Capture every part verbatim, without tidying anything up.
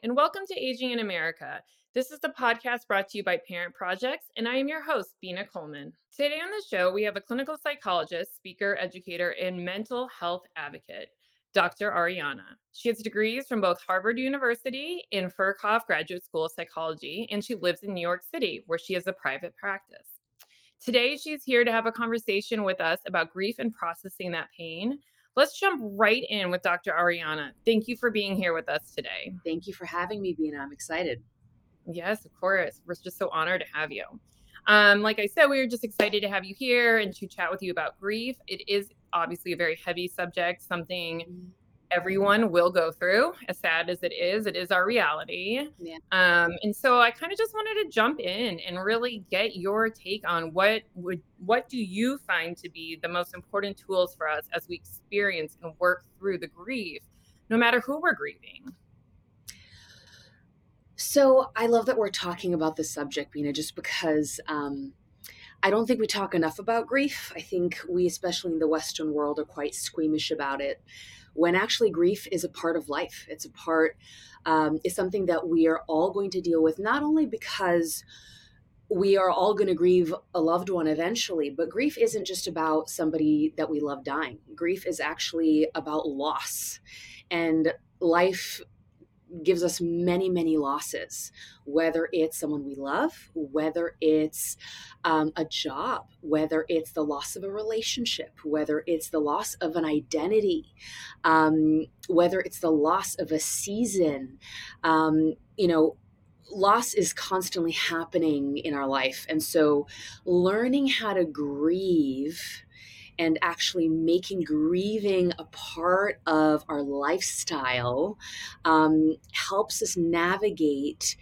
and welcome to Aging in America. This is the podcast brought to you by Parent Projects, and I am your host, Bina Coleman. Today on the show, we have a clinical psychologist, speaker, educator, and mental health advocate, Doctor Ariana. She has degrees from both Harvard University and Furkhoff Graduate School of Psychology, and she lives in New York City, where she has a private practice. Today, she's here to have a conversation with us about grief and processing that pain. Let's jump right in with Doctor Ariana. Thank you for being here with us today. Thank you for having me, Bina. I'm excited. Yes, of course. We're just so honored to have you. Um, like I said, we were just excited to have you here and to chat with you about grief. It is obviously a very heavy subject, something everyone will go through, as sad as it is. It is our reality. Yeah. Um, and so I kind of just wanted to jump in and really get your take on what would what do you find to be the most important tools for us as we experience and work through the grief, no matter who we're grieving. So I love that we're talking about this subject, Bina, just because um, I don't think we talk enough about grief. I think we, especially in the Western world, are quite squeamish about it, when actually grief is a part of life. It's a part, um, it's something that we are all going to deal with, not only because we are all going to grieve a loved one eventually, but grief isn't just about somebody that we love dying. Grief is actually about loss. And life gives us many, many losses, whether it's someone we love, whether it's um, a job, whether it's the loss of a relationship, whether it's the loss of an identity, um, whether it's the loss of a season. Um, you know, loss is constantly happening in our life. And so learning how to grieve and actually making grieving a part of our lifestyle um, helps us navigate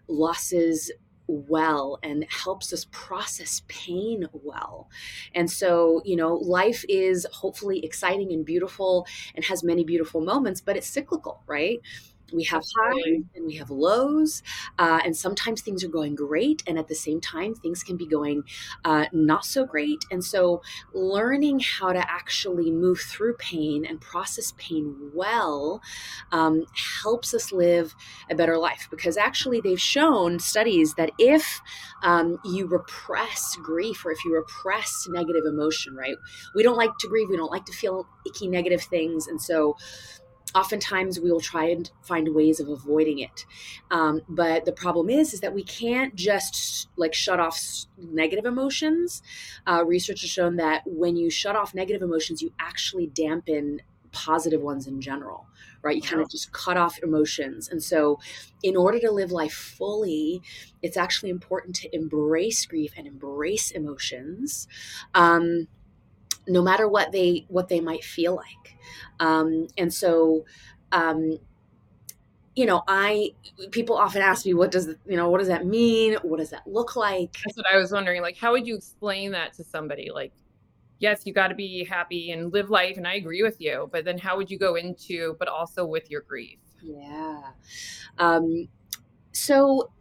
losses well and helps us process pain well. And so, you know, life is hopefully exciting and beautiful and has many beautiful moments, but it's cyclical, right? We have Absolutely. highs and we have lows, uh, and sometimes things are going great, and at the same time, things can be going uh, not so great. And so, learning how to actually move through pain and process pain well um, helps us live a better life. Because actually, they've shown studies that if um, you repress grief or if you repress negative emotion, right? We don't like to grieve, we don't like to feel icky negative things, and so oftentimes we will try and find ways of avoiding it. Um, but the problem is, is that we can't just like shut off negative emotions. Uh, research has shown that when you shut off negative emotions, you actually dampen positive ones in general, right? You wow. kind of just cut off emotions. And so in order to live life fully, it's actually important to embrace grief and embrace emotions. Um, no matter what they what they might feel like. Um, and so, um, you know, I people often ask me, what does you know, what does that mean? What does that look like? That's what I was wondering. Like, how would you explain that to somebody? Like, yes, you got to be happy and live life, and I agree with you. But then, how would you go into, but also with your grief? Yeah. Um, so,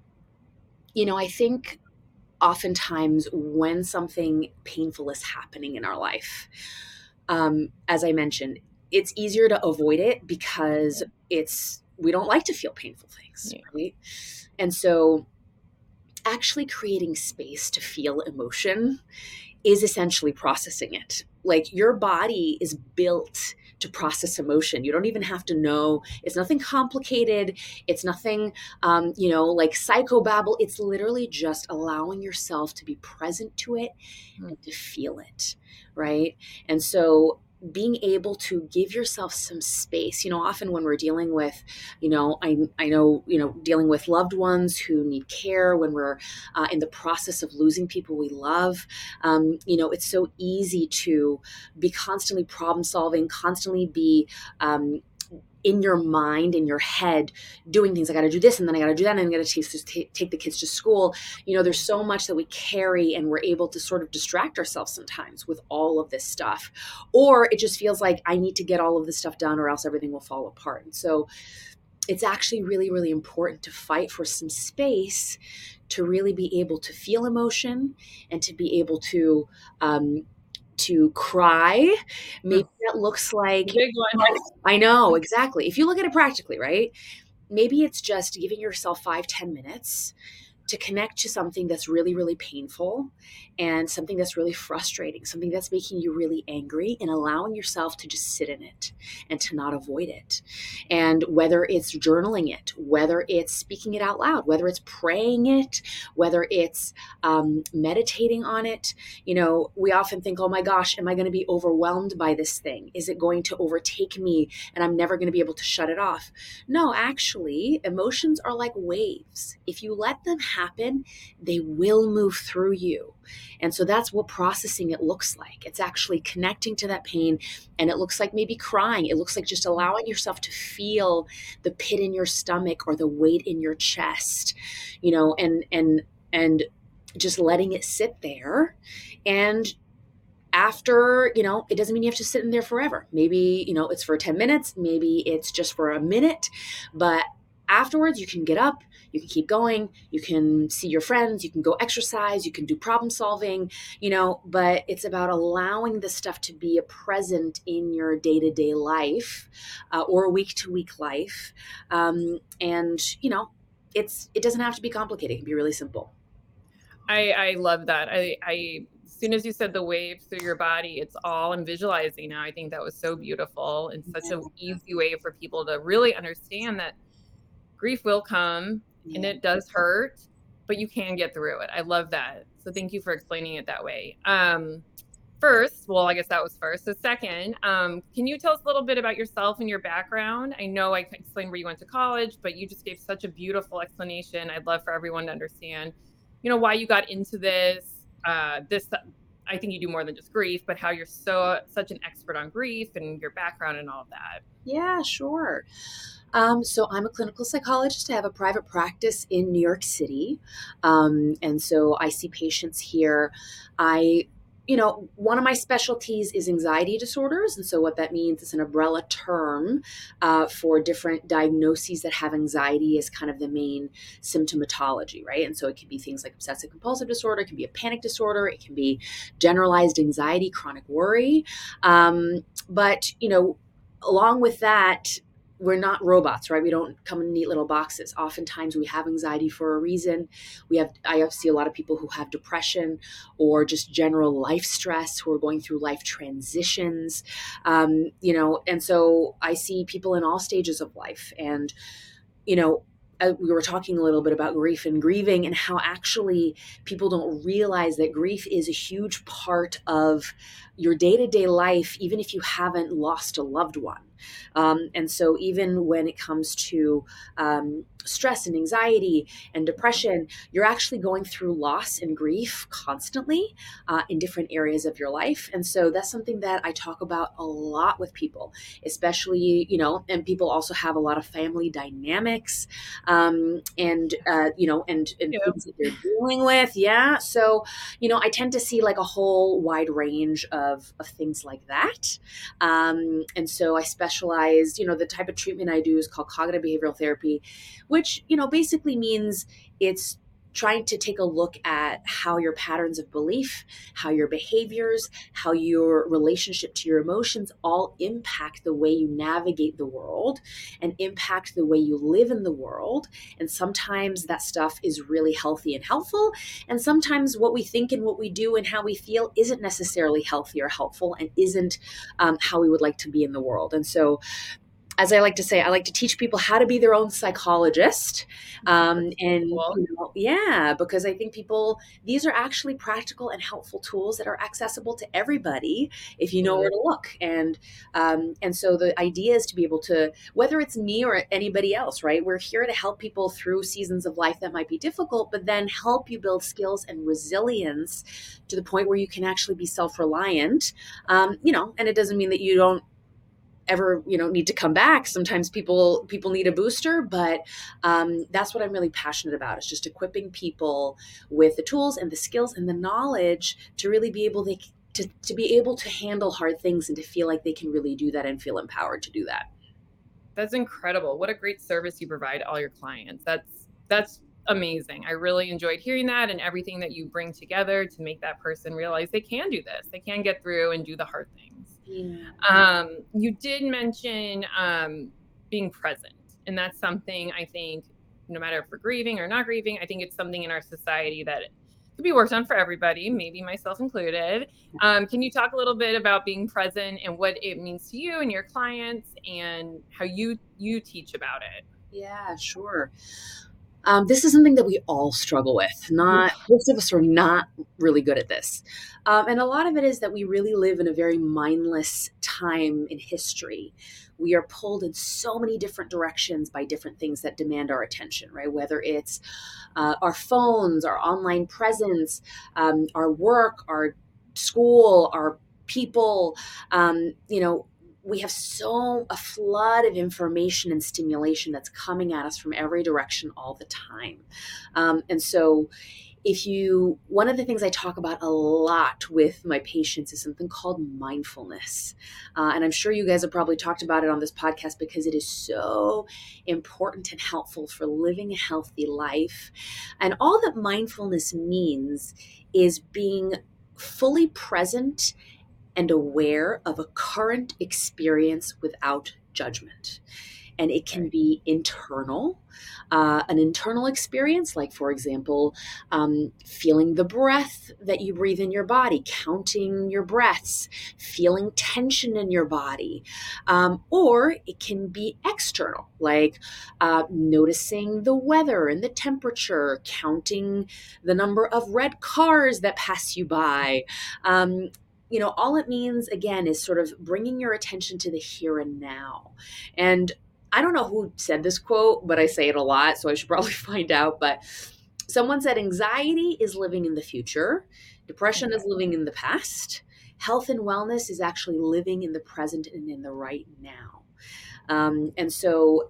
you know, I think oftentimes when something painful is happening in our life, um, as I mentioned, it's easier to avoid it because it's we don't like to feel painful things, Yeah. right? And so actually creating space to feel emotion is essentially processing it. Like your body is built to process emotion. You don't even have to know. It's nothing complicated. It's nothing, um, you know, like psychobabble. It's literally just allowing yourself to be present to it and to feel it, right? And so being able to give yourself some space, you know, often when we're dealing with, you know, I, I know, you know, dealing with loved ones who need care, when we're uh, in the process of losing people we love, um, you know, it's so easy to be constantly problem solving, constantly be, um, in your mind, in your head, doing things. I got to do this, and then I got to do that, and then I got to take, take the kids to school. You know, there's so much that we carry, and we're able to sort of distract ourselves sometimes with all of this stuff. Or it just feels like I need to get all of this stuff done, or else everything will fall apart. And so it's actually really, really important to fight for some space to really be able to feel emotion and to be able to um, to cry. Maybe that looks like, Big one. I know, exactly. If you look at it practically, right? maybe it's just giving yourself five, ten minutes to connect to something that's really, really painful and something that's really frustrating, something that's making you really angry, and allowing yourself to just sit in it and to not avoid it. And whether it's journaling it, whether it's speaking it out loud, whether it's praying it, whether it's um, meditating on it, you know, we often think, oh my gosh, am I going to be overwhelmed by this thing? Is it going to overtake me and I'm never going to be able to shut it off? No, actually, emotions are like waves. If you let them happen, they will move through you. And so that's what processing it looks like. It's actually connecting to that pain, and it looks like maybe crying. It looks like just allowing yourself to feel the pit in your stomach or the weight in your chest, you know, and and and just letting it sit there. And after, you know, it doesn't mean you have to sit in there forever. Maybe, you know, it's for ten minutes, maybe it's just for a minute, but afterwards you can get up, you can keep going, you can see your friends, you can go exercise, you can do problem solving, you know, but it's about allowing this stuff to be a present in your day-to-day life uh, or week-to-week life. Um, and, you know, it's, it doesn't have to be complicated. It can be really simple. I, I love that. I, I, as soon as you said the waves through your body, it's all I'm visualizing now. I think that was so beautiful and such an easy way for people to really understand that grief will come and Yeah. it does hurt, but you can get through it. I love that. So thank you for explaining it that way. Um, first, well, I guess that was first. So second, um, can you tell us a little bit about yourself and your background? I know I explained where you went to college, but you just gave such a beautiful explanation. I'd love for everyone to understand, you know, why you got into this. Uh, this, I think you do more than just grief, but how you're so such an expert on grief and your background and all of that. Yeah, sure. Um, so I'm a clinical psychologist. I have a private practice in New York City. Um, and so I see patients here. I, you know, one of my specialties is anxiety disorders. And so what that means is an umbrella term uh, for different diagnoses that have anxiety as kind of the main symptomatology, right? And so it can be things like obsessive compulsive disorder, it can be a panic disorder, it can be generalized anxiety, chronic worry. Um, but, you know, along with that, we're not robots, right? We don't come in neat little boxes. Oftentimes we have anxiety for a reason. We have, I see a lot of people who have depression or just general life stress who are going through life transitions, um, you know, and so I see people in all stages of life. And, you know, uh, we were talking a little bit about grief and grieving and how actually people don't realize that grief is a huge part of your day-to-day life, even if you haven't lost a loved one. Um, and so even when it comes to um, stress and anxiety and depression, you're actually going through loss and grief constantly uh, in different areas of your life. And so that's something that I talk about a lot with people, especially, you know, and people also have a lot of family dynamics um, and, uh, you know, and, and Yeah. things that they're dealing with. Yeah. So, you know, I tend to see like a whole wide range of, of things like that. Um, and so I specialize, you know, the type of treatment I do is called cognitive behavioral therapy, which, you know, basically means it's trying to take a look at how your patterns of belief, how your behaviors, how your relationship to your emotions all impact the way you navigate the world and impact the way you live in the world. And sometimes that stuff is really healthy and helpful. And sometimes what we think and what we do and how we feel isn't necessarily healthy or helpful and isn't um, how we would like to be in the world. And so as I like to say, I like to teach people how to be their own psychologist. Um, and, Cool. you know, yeah, because I think people, these are actually practical and helpful tools that are accessible to everybody if you know Mm. where to look. And, um, and so the idea is to be able to, whether it's me or anybody else, right? We're here to help people through seasons of life that might be difficult, but then help you build skills and resilience to the point where you can actually be self-reliant. Um, you know, and it doesn't mean that you don't ever, you know, need to come back. Sometimes people people need a booster, but um, that's what I'm really passionate about, is just equipping people with the tools and the skills and the knowledge to really be able to, to, to be able to handle hard things and to feel like they can really do that and feel empowered to do that. That's incredible. What a great service you provide all your clients. That's that's amazing. I really enjoyed hearing that and everything that you bring together to make that person realize they can do this. They can get through and do the hard things. Yeah. Um, you did mention um, being present. And that's something I think, no matter if we're grieving or not grieving, I think it's something in our society that could be worked on for everybody, maybe myself included. Um, can you talk a little bit about being present and what it means to you and your clients and how you you teach about it? Yeah, sure. Um, this is something that we all struggle with. Yeah. Not most of us are not really good at this, um, and a lot of it is that we really live in a very mindless time in history. We are pulled in so many different directions by different things that demand our attention, right? Whether it's uh, our phones, our online presence, um, our work, our school, our people, um, you know, we have so a flood of information and stimulation that's coming at us from every direction all the time. Um, and so if you one of the things I talk about a lot with my patients is something called mindfulness, uh, and I'm sure you guys have probably talked about it on this podcast because it is so important and helpful for living a healthy life. And all that mindfulness means is being fully present and aware of a current experience without judgment. And it can Right. be internal, uh, an internal experience, like, for example, um, feeling the breath that you breathe in your body, counting your breaths, feeling tension in your body. Um, or it can be external, like uh, noticing the weather and the temperature, counting the number of red cars that pass you by. Um, you know, all it means, again, is sort of bringing your attention to the here and now. And I don't know who said this quote, but I say it a lot, so I should probably find out. But someone said anxiety is living in the future, depression Okay. is living in the past, health and wellness is actually living in the present and in the right now. Um, and so,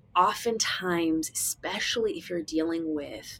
oftentimes, especially if you're dealing with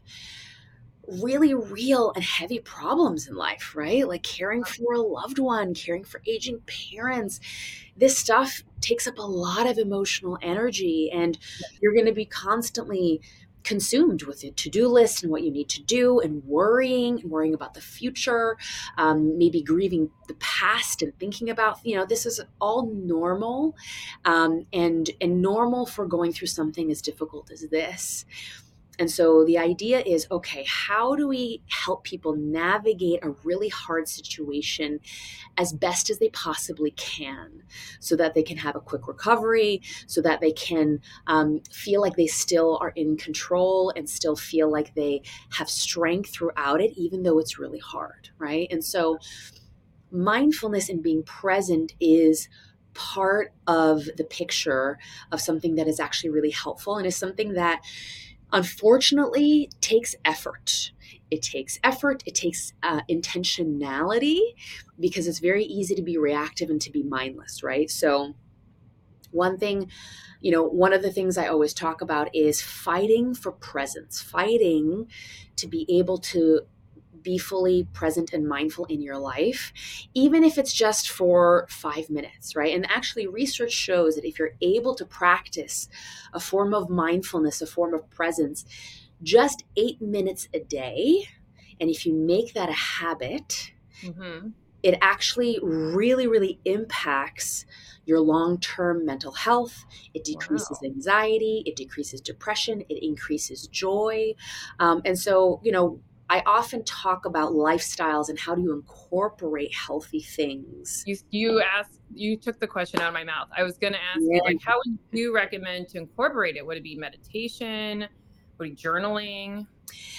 really real and heavy problems in life, right? Like caring for a loved one, caring for aging parents. This stuff takes up a lot of emotional energy, and you're going to be constantly consumed with a to-do list and what you need to do, and worrying and worrying about the future, um, maybe grieving the past and thinking about, you know, this is all normal, um, and and normal for going through something as difficult as this. And so the idea is, okay, how do we help people navigate a really hard situation as best as they possibly can so that they can have a quick recovery, so that they can um, feel like they still are in control and still feel like they have strength throughout it, even though it's really hard, right? And so mindfulness and being present is part of the picture of something that is actually really helpful and is something that unfortunately takes effort. It takes effort, it takes uh, intentionality, because it's very easy to be reactive and to be mindless, right? So one thing, you know, one of the things I always talk about is fighting for presence, fighting to be able to be fully present and mindful in your life, even if it's just for five minutes, right? And actually, research shows that if you're able to practice a form of mindfulness, a form of presence, just eight minutes a day, and if you make that a habit, Mm-hmm. it actually really, really impacts your long term mental health. It decreases Wow. anxiety, it decreases depression, it increases joy. Um, and so, you know, I often talk about lifestyles and how do you incorporate healthy things. You you asked you took the question out of my mouth. I was going to ask you, like, Yeah. how would you recommend to incorporate it? Would it be meditation? Would it be journaling?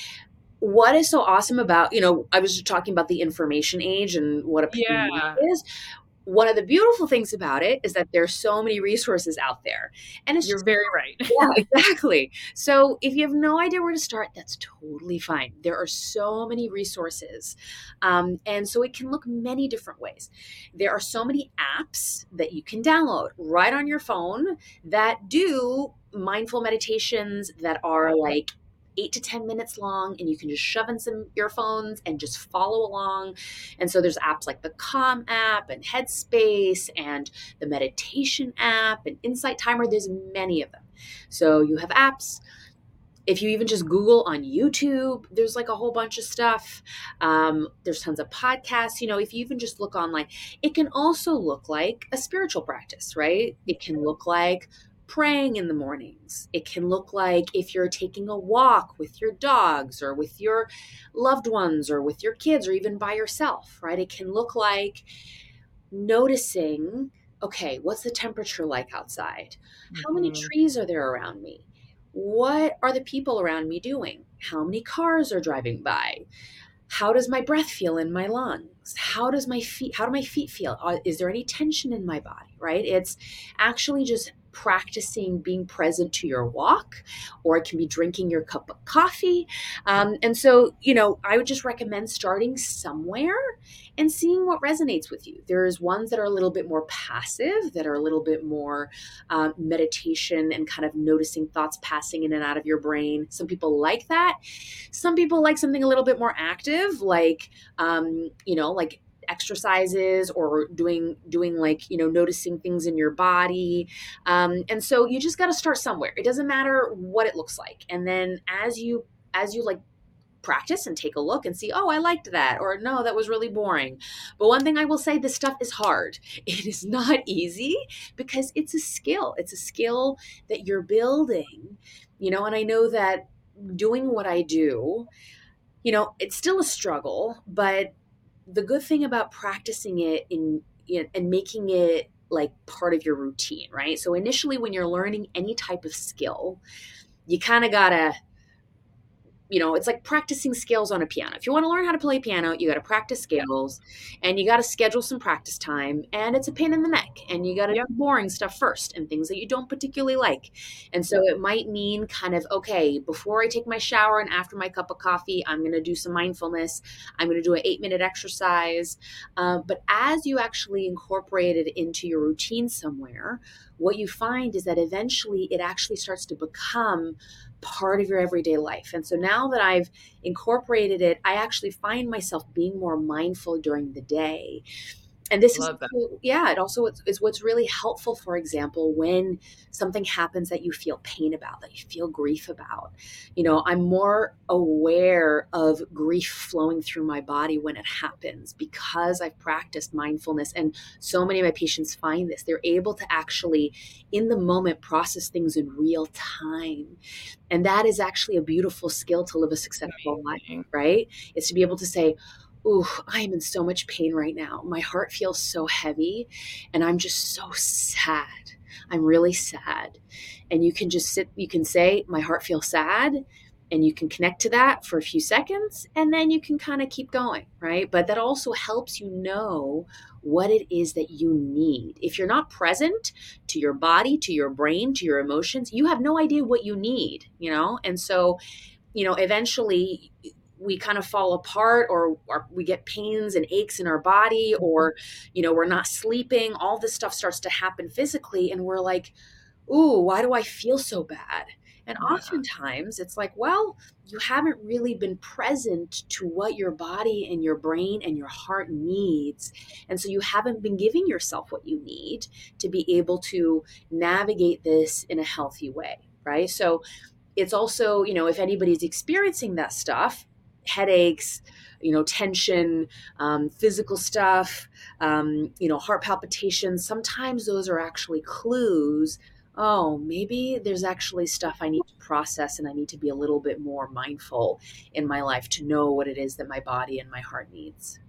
What is so awesome about, you know, I was just talking about the information age and what opinion Yeah, is. One of the beautiful things about it is that there's so many resources out there. And it's you're just, very right. yeah, exactly. So if you have no idea where to start, that's totally fine. There are so many resources. Um, and so it can look many different ways. There are so many apps that you can download right on your phone that do mindful meditations that are like eight to ten minutes long, and you can just shove in some earphones and just follow along. And so there's apps like the Calm app and Headspace and the meditation app and Insight Timer. There's many of them. So you have apps. If you even just Google on YouTube, there's like a whole bunch of stuff. Um, there's tons of podcasts. You know, if you even just look online, it can also look like a spiritual practice, right? It can look like praying in the mornings. It can look like if you're taking a walk with your dogs or with your loved ones or with your kids or even by yourself, right? It can look like noticing, okay, what's the temperature like outside? How many Mhm. trees are there around me? What are the people around me doing? How many cars are driving by? How does my breath feel in my lungs? How does my feet how do my feet feel? Uh, is there any tension in my body, right? It's actually just practicing being present to your walk, or it can be drinking your cup of coffee. Um, and so, you know, I would just recommend starting somewhere and seeing what resonates with you. There's ones that are a little bit more passive, that are a little bit more uh, meditation and kind of noticing thoughts passing in and out of your brain. Some people like that. Some people like something a little bit more active, like, um, you know, like exercises or doing doing like, you know, noticing things in your body. Um, and so you just got to start somewhere. It doesn't matter what it looks like. And then as you as you like practice and take a look and see, oh, I liked that, or no, that was really boring. But one thing I will say, this stuff is hard. It is not easy because it's a skill. It's a skill that you're building, you know, and I know that doing what I do, you know, it's still a struggle, but the good thing about practicing it in, in and making it like part of your routine, right? So initially when you're learning any type of skill, you kind of gotta, you know, it's like practicing scales on a piano. If you want to learn how to play piano, you got to practice Yeah. scales and you got to schedule some practice time, and it's a pain in the neck, and you got to do Yep. boring stuff first and things that you don't particularly like. And so Yep. it might mean kind of, okay, before I take my shower and after my cup of coffee, I'm going to do some mindfulness. I'm going to do an eight minute exercise. Uh, but as you actually incorporate it into your routine somewhere, what you find is that eventually it actually starts to become part of your everyday life. And so now that I've incorporated it, I actually find myself being more mindful during the day. And this is, Love that. yeah, it also is, is what's really helpful, for example, when something happens that you feel pain about, that you feel grief about. You know, I'm more aware of grief flowing through my body when it happens because I've practiced mindfulness. And so many of my patients find this. They're able to actually, in the moment, process things in real time. And that is actually a beautiful skill to live a successful life, Amazing. right? Is to be able to say, ooh, I am in so much pain right now. My heart feels so heavy and I'm just so sad. I'm really sad. And you can just sit, you can say, my heart feels sad. And you can connect to that for a few seconds and then you can kind of keep going, right? But that also helps you know what it is that you need. If you're not present to your body, to your brain, to your emotions, you have no idea what you need, you know? And so, you know, eventually we kind of fall apart, or, or we get pains and aches in our body, or, you know, we're not sleeping. All this stuff starts to happen physically. And we're like, ooh, why do I feel so bad? And Yeah. oftentimes it's like, well, you haven't really been present to what your body and your brain and your heart needs. And so you haven't been giving yourself what you need to be able to navigate this in a healthy way, right? So it's also, you know, if anybody's experiencing that stuff, headaches, you know, tension, um, physical stuff, um, you know, heart palpitations, sometimes those are actually clues. Oh, maybe there's actually stuff I need to process and I need to be a little bit more mindful in my life to know what it is that my body and my heart needs.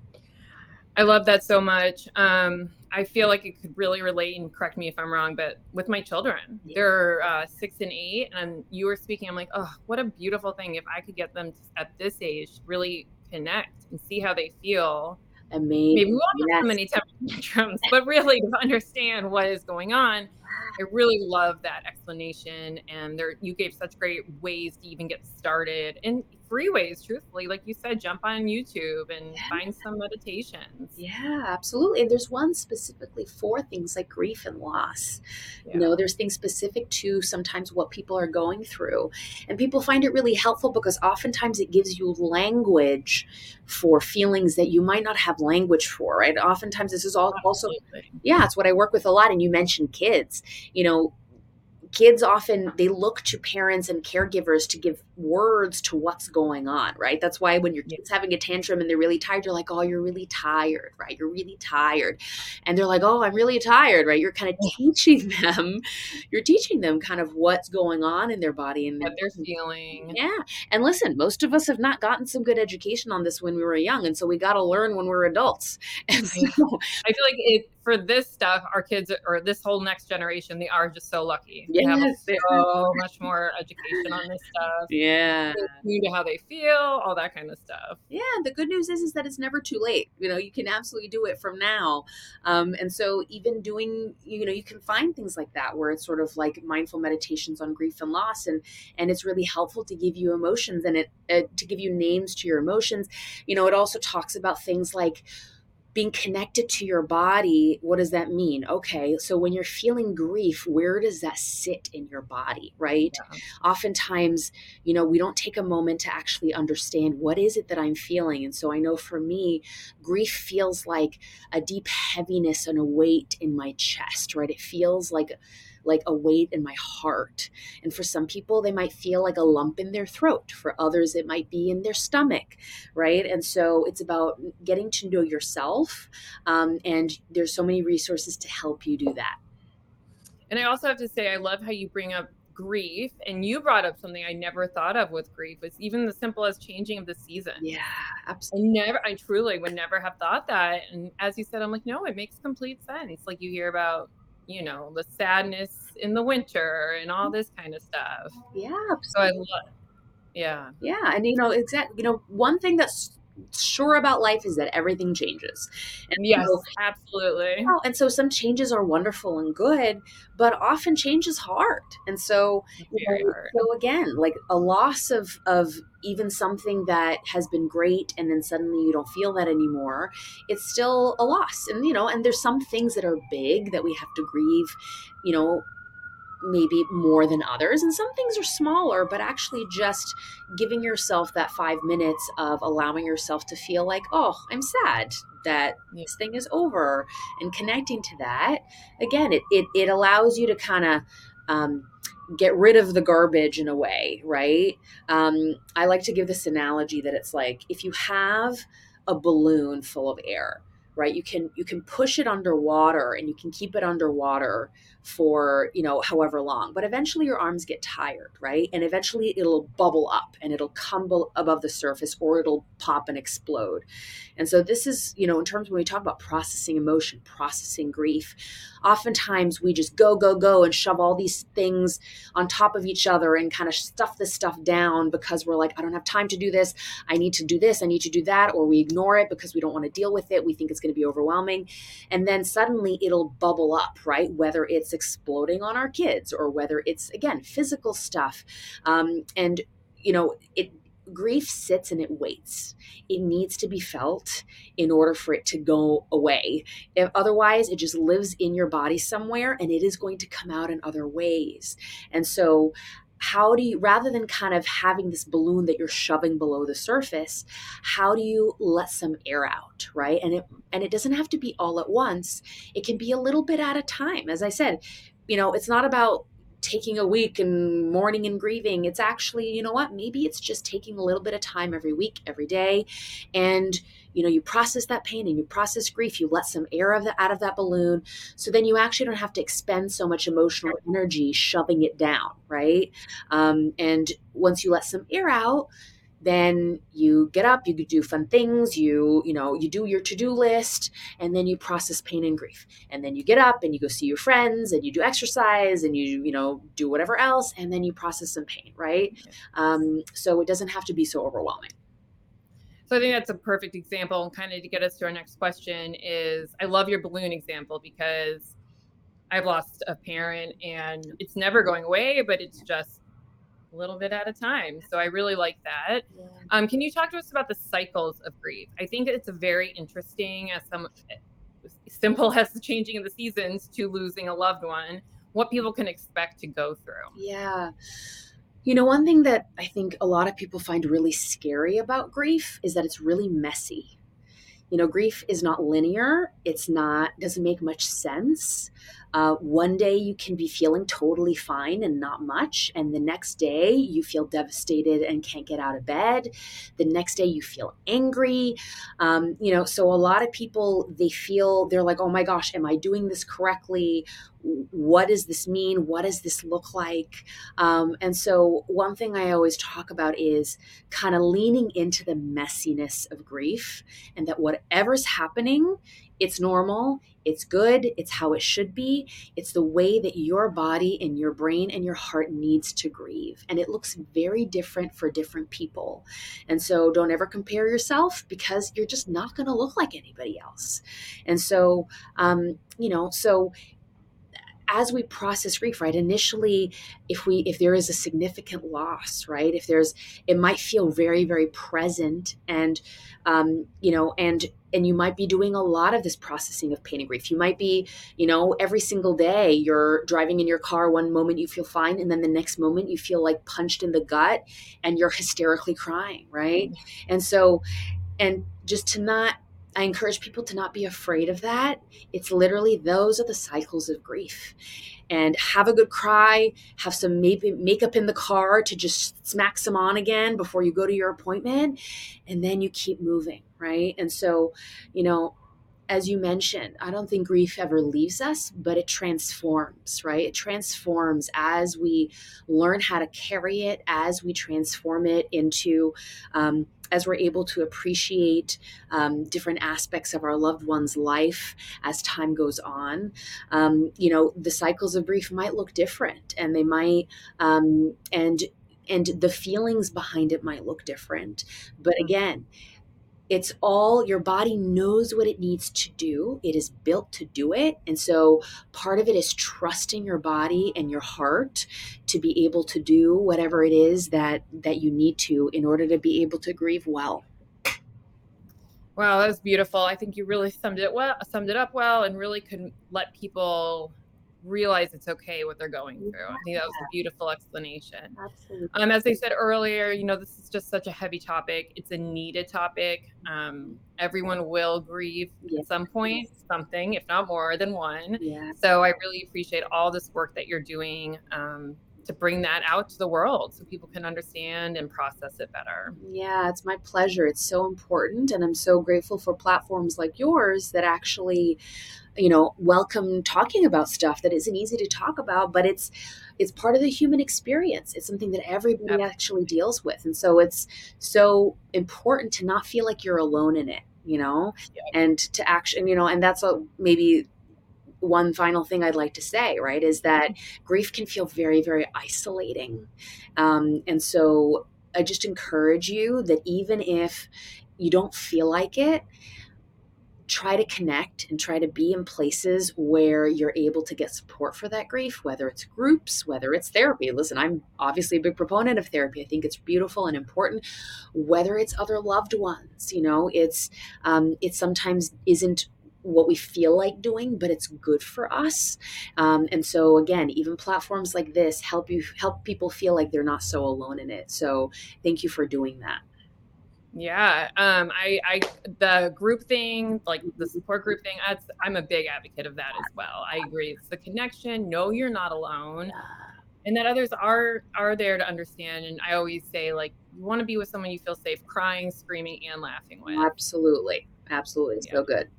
I love that so much. Um, I feel like it could really relate, and correct me if I'm wrong, but with my children, Yeah. they're uh, six and eight, and you were speaking. I'm like, oh, what a beautiful thing if I could get them to, at this age to really connect and see how they feel. Maybe we Amazing. won't have so Yes. many temper tantrums, but really to understand what is going on. I really love that explanation, and there you gave such great ways to even get started, and free ways, truthfully, like you said, jump on YouTube and find some meditations. Yeah, absolutely. And there's one specifically for things like grief and loss. You know, Yeah. there's things specific to sometimes what people are going through. And people find it really helpful because oftentimes it gives you language for feelings that you might not have language for, right? Oftentimes this is all also, Absolutely. yeah, it's what I work with a lot. And you mentioned kids, you know, kids often, they look to parents and caregivers to give words to what's going on, right? That's why when your Yeah. kid's having a tantrum and they're really tired, you're like, oh, you're really tired, right? You're really tired. And they're like, oh, I'm really tired, right? You're kind of teaching them, you're teaching them kind of what's going on in their body. And What they're feeling. yeah. And listen, most of us have not gotten some good education on this when we were young. And so we got to learn when we're adults. And so, I feel like it for this stuff, our kids or this whole next generation, they are just so lucky. They have yes. so much more education on this stuff. Yeah. They know how they feel, all that kind of stuff. Yeah, the good news is is that it's never too late. You know, you can absolutely do it from now. Um, and so even doing, you know, you can find things like that where it's sort of like mindful meditations on grief and loss, and and it's really helpful to give you emotions and it uh, to give you names to your emotions. You know, it also talks about things like being connected to your body. What does that mean? Okay, so when you're feeling grief, where does that sit in your body, right? Yeah. Oftentimes, you know, we don't take a moment to actually understand what is it that I'm feeling. And so I know for me, grief feels like a deep heaviness and a weight in my chest, right? It feels like like a weight in my heart. And for some people, they might feel like a lump in their throat. For others, it might be in their stomach, right? And so it's about getting to know yourself. Um, and there's so many resources to help you do that. And I also have to say, I love how you bring up grief, and you brought up something I never thought of with grief. It's even the simple as changing of the season. Yeah, I absolutely. never, I truly would never have thought that. And as you said, I'm like, no, it makes complete sense. Like you hear about, you know, the sadness in the winter and all this kind of stuff. Yeah, So I absolutely. love, yeah. Yeah, and you know, exactly. You know, one thing that's sure about life is that everything changes. And so Yes, absolutely. well, and so some changes are wonderful and good, but often change is hard. And so, you Very know, hard. so again, like a loss of of even something that has been great and then suddenly you don't feel that anymore, it's still a loss. And you know, and there's some things that are big that we have to grieve, you know, maybe more than others, and some things are smaller, but actually just giving yourself that five minutes of allowing yourself to feel like, oh, I'm sad that Yeah. this thing is over, and connecting to that again, it it, it allows you to kind of um, get rid of the garbage in a way, right? um, I like to give this analogy that it's like if you have a balloon full of air, right? You can you can push it underwater and you can keep it underwater for, you know, however long, but eventually your arms get tired, right? And eventually it'll bubble up and it'll come above the surface, or it'll pop and explode. And so this is, you know, in terms when we talk about processing emotion, processing grief, oftentimes we just go go go and shove all these things on top of each other and kind of stuff this stuff down because we're like, I don't have time to do this, I need to do this, I need to do that, or we ignore it because we don't want to deal with it, we think it's going to be overwhelming. And then suddenly it'll bubble up, right? Whether it's exploding on our kids or whether it's, again, physical stuff. Um, and, you know, it grief sits and it waits. It needs to be felt in order for it to go away. If, otherwise, it just lives in your body somewhere and it is going to come out in other ways. And so, how do you, rather than kind of having this balloon that you're shoving below the surface, how do you let some air out, right? And it and it doesn't have to be all at once. It can be a little bit at a time. As I said, you know, it's not about taking a week and mourning and grieving. It's actually, you know what, maybe it's just taking a little bit of time every week, every day. And, you know, you process that pain and you process grief, you let some air of the, out of that balloon. So then you actually don't have to expend so much emotional energy shoving it down, right? Um, and once you let some air out, then you get up, you do fun things, you you know you do your to-do list, and then you process pain and grief, and then you get up and you go see your friends and you do exercise and you you know do whatever else, and then you process some pain, right? Um, so it doesn't have to be so overwhelming. So I think that's a perfect example. And kind of to get us to our next question is, I love your balloon example because I've lost a parent and it's never going away, but it's just a little bit at a time. So I really like that. Yeah. Um, can you talk to us about the cycles of grief? I think it's a very interesting, as some simple as the changing of the seasons to losing a loved one, what people can expect to go through. Yeah. You know, one thing that I think a lot of people find really scary about grief is that it's really messy. you know, grief is not linear. It's not, doesn't make much sense. Uh, one day you can be feeling totally fine and not much. And the next day you feel devastated and can't get out of bed. The next day you feel angry. Um, you know, so a lot of people, they feel, they're like, oh my gosh, am I doing this correctly? What does this mean? What does this look like? Um, and so, one thing I always talk about is kind of leaning into the messiness of grief, and that whatever's happening, it's normal, it's good, it's how it should be. It's the way that your body and your brain and your heart needs to grieve. And it looks very different for different people. And so, don't ever compare yourself, because you're just not going to look like anybody else. And so, um, you know, so as we process grief, right, initially, if we if there is a significant loss, right, if there's, it might feel very very present, and um, you know and and you might be doing a lot of this processing of pain and grief. You might be, you know every single day you're driving in your car, one moment you feel fine, and then the next moment you feel like punched in the gut and you're hysterically crying, right? And so, and just to not, I encourage people to not be afraid of that. It's literally, those are the cycles of grief. And have a good cry, have some maybe makeup in the car to just smack some on again before you go to your appointment, and then you keep moving, right? And so, you know as you mentioned, I don't think grief ever leaves us, but it transforms, right? It transforms as we learn how to carry it, as we transform it into, um, as we're able to appreciate um, different aspects of our loved one's life as time goes on. Um, you know, the cycles of grief might look different, and they might, um, and and the feelings behind it might look different. But again, it's all, your body knows what it needs to do. It is built to do it. And so part of it is trusting your body and your heart to be able to do whatever it is that that you need to in order to be able to grieve well. Wow, that was beautiful. I think you really summed it well, summed it up well, and really could let people realize it's okay what they're going through. I think that was a beautiful explanation. Absolutely. Um, as I said earlier, you know, this is just such a heavy topic. It's a needed topic. Um, everyone will grieve Yeah. at some point, something, if not more than one. Yeah. So I really appreciate all this work that you're doing um, to bring that out to the world so people can understand and process it better. Yeah, it's my pleasure. It's so important. And I'm so grateful for platforms like yours that actually, you know, welcome talking about stuff that isn't easy to talk about, but it's it's part of the human experience. It's something that everybody actually deals with. And so it's so important to not feel like you're alone in it, you know, Yeah. and to actually, you know, and that's a maybe one final thing I'd like to say, right, is that grief can feel very, very isolating. Um, and so I just encourage you that even if you don't feel like it, try to connect and try to be in places where you're able to get support for that grief, whether it's groups, whether it's therapy. Listen, I'm obviously a big proponent of therapy. I think it's beautiful and important. Whether it's other loved ones, you know, it's um, it sometimes isn't what we feel like doing, but it's good for us. Um, and so again, even platforms like this help you help people feel like they're not so alone in it. So thank you for doing that. Yeah, um, I, I, the group thing, like the support group thing, that's, I'm a big advocate of that as well. I agree. It's the connection. No, you're not alone, and that others are are there to understand. And I always say, like, you want to be with someone you feel safe, crying, screaming, and laughing with. Absolutely, absolutely, Yeah. so good.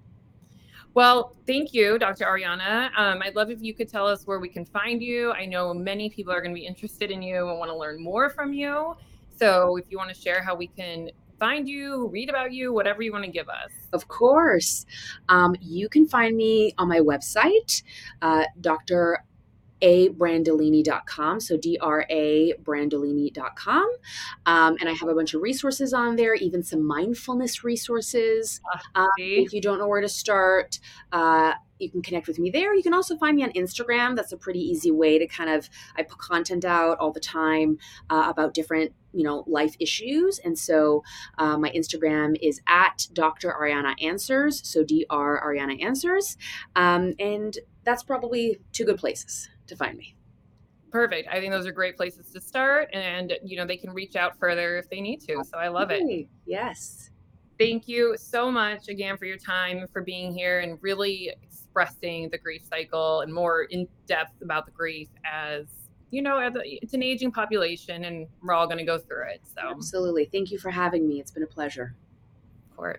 Well, thank you, Doctor Ariana. Um, I'd love if you could tell us where we can find you. I know many people are going to be interested in you and want to learn more from you. So if you want to share how we can find you, read about you, whatever you want to give us. Of course. Um, you can find me on my website, uh, Dr a brandolini dot com. So D R A brandolini dot com. Um, and I have a bunch of resources on there, even some mindfulness resources. Um, See? if you don't know where to start, uh, you can connect with me there. You can also find me on Instagram. That's a pretty easy way to kind of, I put content out all the time uh, about different, you know, life issues. And so uh, my Instagram is at Doctor Ariana Answers. So D R Ariana Answers. Um, and that's probably two good places to find me. Perfect. I think those are great places to start, and you know, they can reach out further if they need to. So I love it. Yes. Thank you so much again for your time, for being here and really expressing the grief cycle and more in depth about the grief as, you know, as a, it's an aging population and we're all going to go through it. So, Absolutely. Thank you for having me. It's been a pleasure. of course.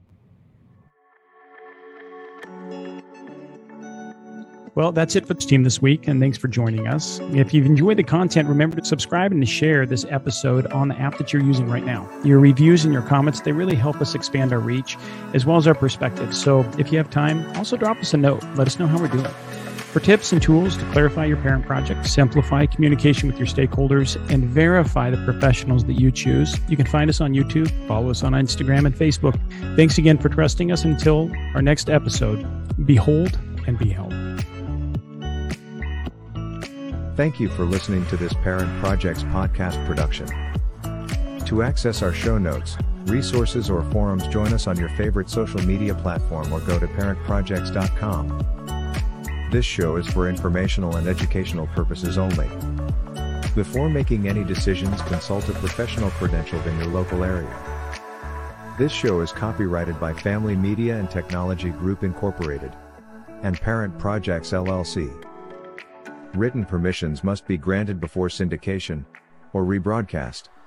Well, that's it for the team this week, and thanks for joining us. If you've enjoyed the content, remember to subscribe and to share this episode on the app that you're using right now. Your reviews and your comments, they really help us expand our reach as well as our perspective. So if you have time, also drop us a note. Let us know how we're doing. For tips and tools to clarify your parent project, simplify communication with your stakeholders, and verify the professionals that you choose, you can find us on YouTube, follow us on Instagram and Facebook. Thanks again for trusting us. Until our next episode, behold and be held. Thank you for listening to this Parent Projects podcast production. To access our show notes, resources, or forums, join us on your favorite social media platform or go to parent projects dot com. This show is for informational and educational purposes only. Before making any decisions, consult a professional credentialed in your local area. This show is copyrighted by Family Media and Technology Group Incorporated and Parent Projects L L C. Written permissions must be granted before syndication or rebroadcast.